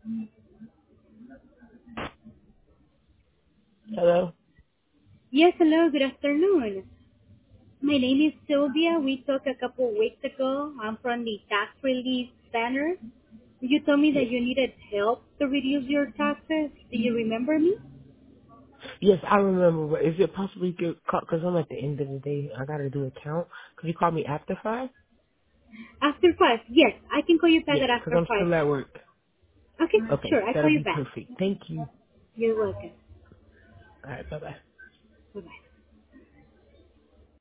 Hello? Yes, hello, good afternoon. My name is Sylvia. We talked a couple weeks ago. I'm from the Tax Relief Center. You told me that Yes. you needed help to reduce your taxes. Do you remember me? Yes, I remember, but is it possible you could call, because I'm at the end of the day, I gotta do a count. Could you call me after 5? After 5. Yes, I can call you back Yes, at because after I'm 5. still at work. Okay, Okay, sure. I'll call that'll you be back. perfect. Thank you. You're welcome. Alright, bye-bye. Bye-bye.